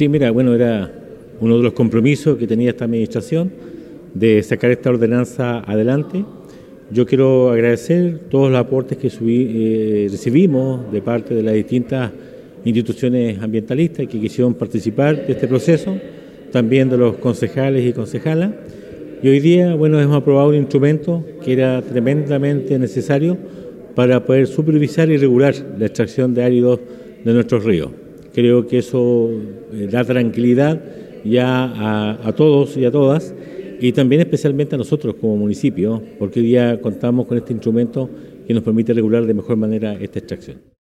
Sí, mira, bueno, era uno de los compromisos que tenía esta administración de sacar esta ordenanza adelante. Yo quiero agradecer todos los aportes que recibimos de parte de las distintas instituciones ambientalistas que quisieron participar de este proceso, también de los concejales y concejalas. Y hoy día, bueno, hemos aprobado un instrumento que era tremendamente necesario para poder supervisar y regular la extracción de áridos de nuestros ríos. Creo que eso da tranquilidad ya a todos y a todas, y también especialmente a nosotros como municipio, porque hoy día contamos con este instrumento que nos permite regular de mejor manera esta extracción.